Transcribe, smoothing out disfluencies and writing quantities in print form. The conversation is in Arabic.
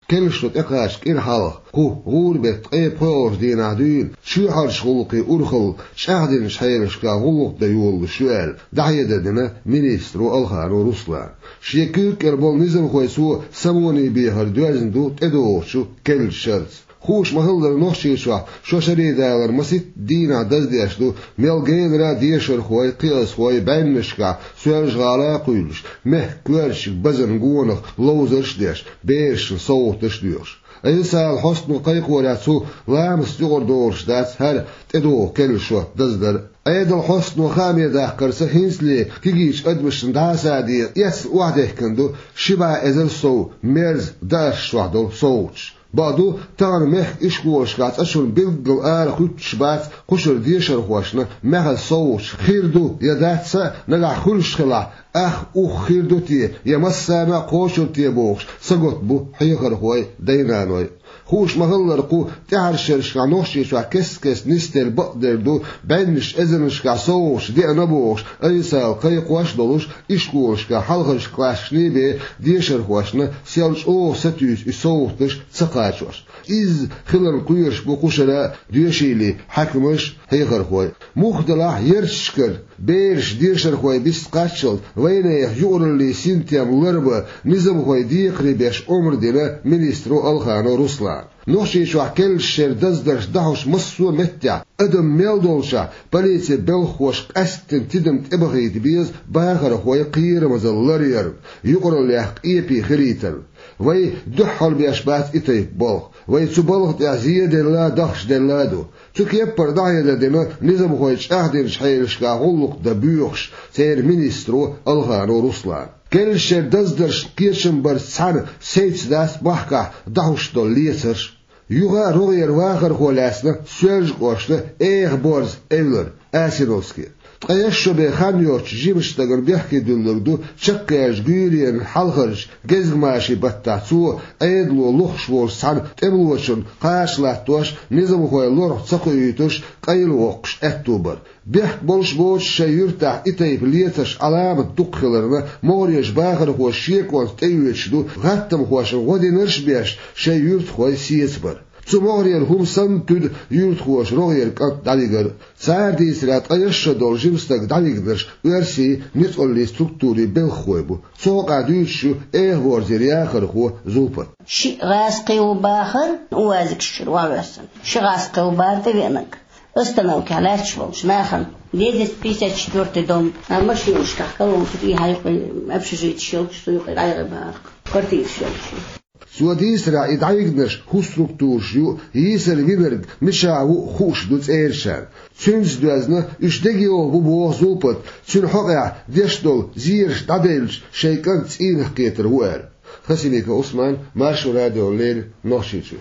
كلشت إقاش كين حلق هو غوربت بوش دينا دين شو حرش غلقي أرخل شاهدين شحيرش كا غلق ديول الشوال دعية دنا مينيسترو الخانو روسلان شيكوك إربول نظام خويسو سموني بيهر دوازندو تدوشو كل شرط خوش مهلدر نوشي شو شريدالر مسيت دينا دزديشدو ملغين را ديشر خوي قياس خوي بينشكا سوالش غالا قيلش مه كوالش بزن غونخ لوزرش ديش بيش صوتش ديش إنسان حسن قيق وراتسو لامس يغر دورش دات هر تدو كلشو دزدر أيد الحسن وخامي داخر سهينسلي كيجيش أدمشن داسا دي يس وحده كندو شبا إزل سو ميرز داش وحدو صوتش بعدو تان مح إشكوش كات أشون بيلقل خوش بات قشر ديشر خوشنا مح صوش خيردو يداتسا نقع خلش خلا خيردو تي يمسا قوشر تي بوخش سقط بو حيخر خوي دينانوي خوش مهلر قو تعرشرش نوشي شو كس نستر بقدر دو بينش إذنش كصوش دي نبوش أيسال قيق واش دولش إشكوش كحلقش كلاشني بي ديشر خوشنا سيالش ستيوش يصوتش سقاشوش إز خلال قيرش بقشرة ديشيلي حكمش هيخر خوي مخدلع يرشكر بيرش ديشر خوي بيسقاشل وين يحجور اللي سنتيام لربا نظام خوي ديقري بيش عمر دينا مينيسترو الخانو روسلان نوشي شو كل شر دزدرش دهوش مصو متع ادم ميلدولشا بليتي بلخوش قستن تدم تبغيت بيز باخر خوي قير مزلرير يقرا ليح ايبي خريتل وي دحل بيشبات اتي بلخ وي تبلغ تعزيد لا دخش دلادو تكيب برداية دينا نظام خويش اهدين شحيرش كاغلق دبيوخش سير مينيسترو الغانو روسلان كل شر دزدرش قيرشن برسان سيتس داس بحكا دهوش دول ليترش يوغا روغير واخر خولاسنا سيرج قوشنا بورز ايلر اسينوسكي تقيشو بخانيوش جيمشتاقن بيحكي دولردو شقياش قيرين حلخرش جزغماشي بطاعتو ايدلو لخشور سان تبلوشن قاشلاتوش نظام خوي لورح تسقيتوش قيلوقش اتوبر بيحك بولش بوش شيرتاح اتايب ليتش علامة دقخلرنا موريش باخر خو شيكوان تيويتشدو غاتم خوش غودي نرش بيش شيرت خوي سيسبر تمورير هم سنتود يرت خوش روغير قد داليغر ساردي سرات ايش دول جيمستك داليغدرش ورسي نيتولي ستركتوري بالخويبو سوق ديشو ورزير ياخر خو زوبت شي غاسقي وباخر وازك شرواسن شي غاسقي وبارد وينك استناو كالاتش وش ناخن ليدس 54 دوم مش يشكحكوا في هاي ابشجيت شوك سوق غير بارك كورتيش شوك سوديس را يدعيقنش هو ستركتور شو يسر وينرق مشاعو خوش دوت ايرشان تنز دوازنا اشتاقيو ببوغ زوبت تن حقع ديشتول زيرش داديلش شيكان تسين حقيتر وار خسيميك عثمان مارشو راديو الليل نوشيتشو